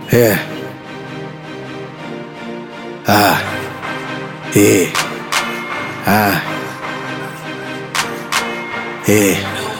Yeah. Yeah. Yeah.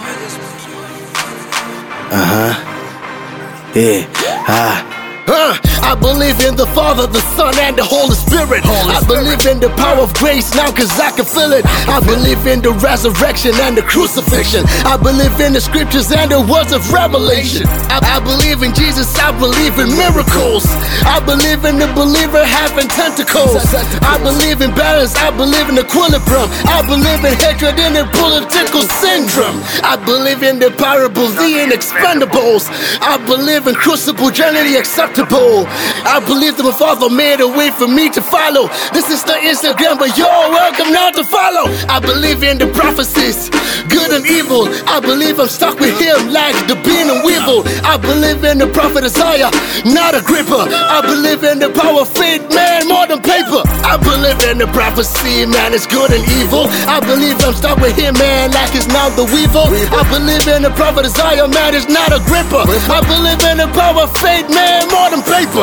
Yeah. I believe in the Father, the Son, and the Holy Spirit. I believe in the power of grace now cause I can feel it. I believe in the resurrection and the crucifixion. I believe in the scriptures and the words of revelation. I believe in Jesus, I believe in miracles. I believe in the believer having tentacles. I believe in balance, I believe in equilibrium. I believe in hatred and the political syndrome. I believe in the parables, the inexpendables. I believe in crucible journey acceptable. I believe that my Father made a way for me to follow. This is the Instagram, but you're welcome now to follow. I believe in the prophecies, good and evil. I believe I'm stuck with him like the bean and weevil. I believe in the prophet Isaiah, not a gripper. I believe in the power of faith, man, more than paper. I believe in the prophecy, man, it's good and evil. I believe I'm stuck with him, man, like it's not the weevil. I believe in the prophet Isaiah, man, it's not a gripper. I believe in the power of faith, man, more than paper.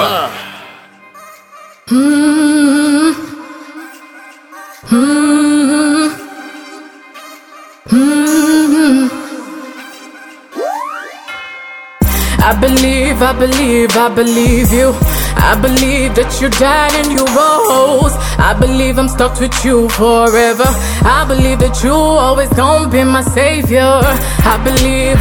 I believe you. I believe that you died and you rose. I believe I'm stuck with you forever. I believe that you always gonna be my savior. I believe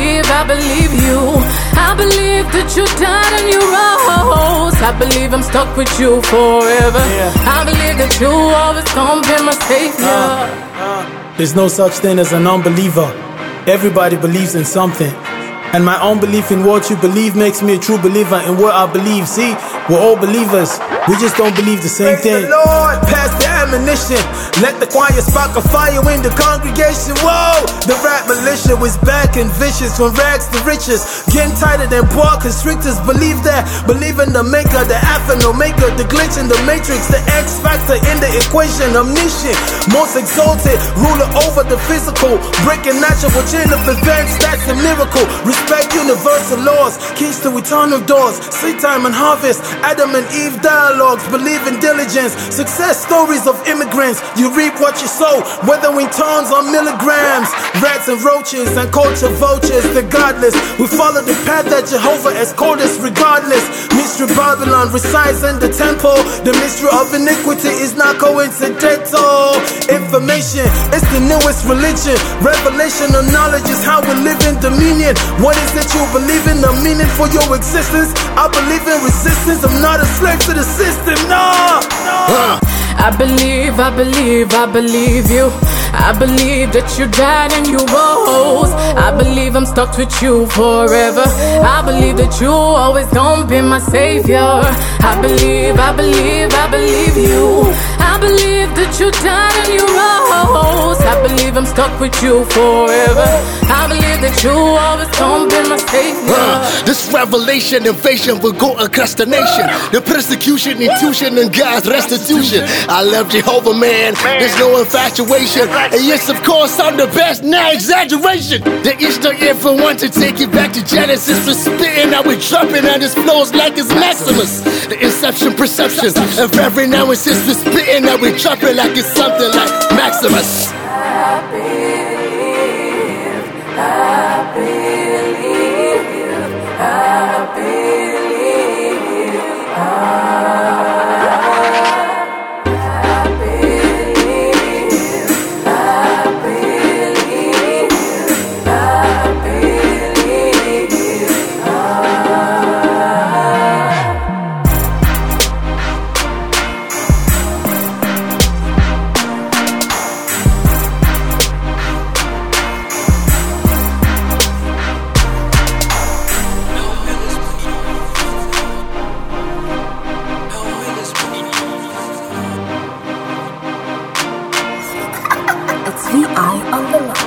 you. I believe that you died and you rose. I believe I'm stuck with you forever. I believe that you always gonna be my savior. There's no such thing as an unbeliever. Everybody believes in something. And my own belief in what you believe makes me a true believer in what I believe. See, we're all believers, we just don't believe the same thing. The Lord, pass the ammunition. Let the choir spark a fire in the congregation. Whoa, the rap militia was back and vicious, from rags to riches, getting tighter than boa constrictors. Believe that, believe in the maker, the alpha and omega, the glitch in the matrix, the X factor in the equation. Omniscient, most exalted, ruler over the physical, breaking natural chain of events. That's a miracle. Respect universal laws, keys to eternal doors, seed time and harvest, Adam and Eve dialogues, believe in diligence, success stories of immigrants. You reap what you sow, whether in tons or milligrams. Rats and roaches and culture vultures, the godless. We follow the path that Jehovah has called us regardless. Mystery Babylon resides in the temple. The mystery of iniquity is not coincidental. Information is the newest religion. Revelation of knowledge is how we live in dominion. What is it you believe in? The meaning for your existence? I believe in resistance. I'm not a slave to the system, no. I believe you. I believe that you died and you rose. I believe I'm stuck with you forever. I believe that you always gonna be my savior. I believe you. I believe that you died and you rose. I believe I'm stuck with you forever. I believe that you always gonna be my savior. This revelation invasion will go across the nation. The persecution, intuition, and God's restitution. I love Jehovah, man. There's no infatuation. And yes, of course, I'm the best, not exaggeration. There is no ever want to take you back to Genesis. We're spitting out, we're dropping, and this flows like it's Maximus. The inception, perception of every now and since we're spitting out, we're dropping like it's something like Maximus. I believe you. I believe you. It's VI on the line.